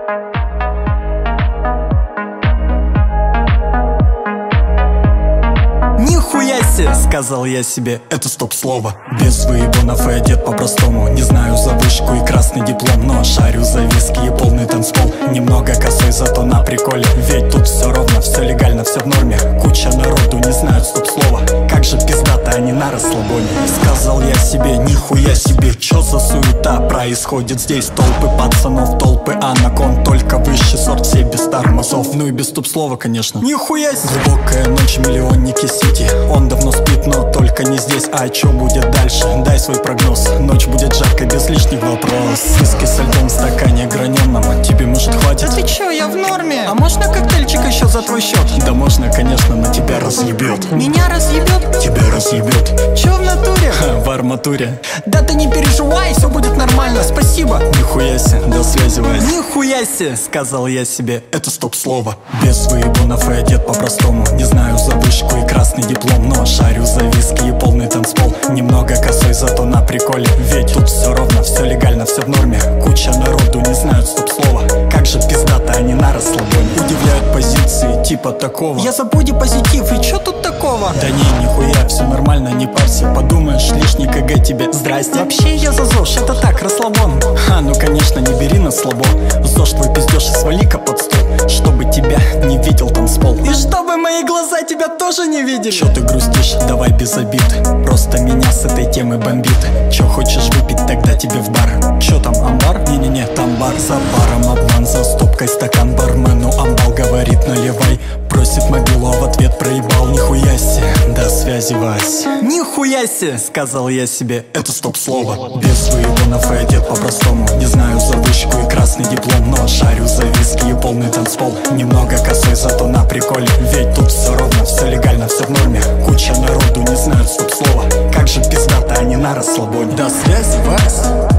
Нихуя себе, сказал я себе, это стоп-слово. Без выебонов и одет по-простому. Не знаю за вышку и красный диплом, но шарю за виски и полный танцпол. Немного косой, зато на приколе. Ведь тут все ровно, все легально, все в норме. Куча народу не знают стоп-слова. Как же пиздато, они на расслабоне. Сказал я себе, нихуя себе, чё за суета происходит здесь? Толпы пацанов, толпы анакон, только высший сорт, все без тормозов. Ну и без стоп-слова, конечно. Нихуя себе. Глубокая ночь, миллионники сити. Он давно спит, но только не здесь. А чё будет дальше? Дай свой прогноз. Ночь будет жаркой, без лишних вопрос. Виски со льдом в стакане граненом. Тебе может хватит? Да ты чё, я в норме. А можно коктейльчик еще за твой счет? Да можно, конечно, но тебя разъебет. Меня разъебет? Тебя разъебет. Чё в натуре? В арматуре. Да ты не переживай, все будет нормально, спасибо. Нихуя себе, до связи, Вась. Нихуя себе, сказал я себе, это стоп-слово. Без выебонов и одет по-простому. Не знаю за вышку и красный диплом, но шарю за виски и полный танцпол. Немного косой, зато на приколе. Ведь тут все ровно, все легально, все в норме. Куча народу не знают стоп-слова. Как же пиздато, они на расслабоне. Удивляют позиции типа такого. Я забуди позитив, и чё тут такого? Да не, нихуя, все нормально, не парься. Подумаешь, лишний КГ тебе, здрасте. Вообще я за ЗОЖ, это так, расслабон. Ну конечно, не бери на слабо. ЗОЖ твой пиздешь и свали-ка под стол, чтобы тебя не видел танцпол. И чтобы мои глаза тебя тоже не видели. Чё ты грустишь? Давай без обид. Просто меня с этой темы бомбит. Чё хочешь выпить, тогда тебе в бар. Чё там, амбар? Не-не-не, там бар. За баром обман, за стопкой стакан. Бармену амбал говорит, наливай. Просит мобилу, а в ответ проебал. Нихуя себе, до связи, Вась. Нихуя себе, сказал я себе, это стоп-слово. Без выебонов и одет по-простому. Не знаю за вышку и красный диплом, но шарю за виски и полный танцпол. Немного косой, зато на приколе. Ведь тут все ровно, все легально, все в норме. Куча народу не знают стоп-слова. Как же пиздато, они на расслабоне. До связи, Вась.